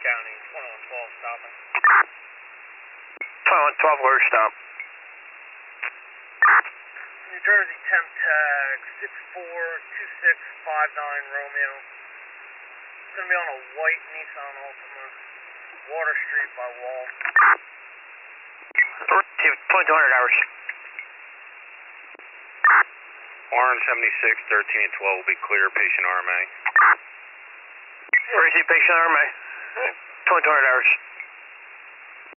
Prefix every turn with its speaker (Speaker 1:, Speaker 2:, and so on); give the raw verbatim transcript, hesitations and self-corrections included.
Speaker 1: County, twenty-one twelve stopping.
Speaker 2: twenty-one twelve, word stop.
Speaker 1: New Jersey temp tag six four two six five nine Romeo. It's going to be on a white Nissan Altima, Water Street by Wall.
Speaker 2: twenty-two hundred hours.
Speaker 3: Warren seventy-six, thirteen and twelve will be clear, patient R M A.
Speaker 2: Where is he, patient R M A? twenty-two hundred hours.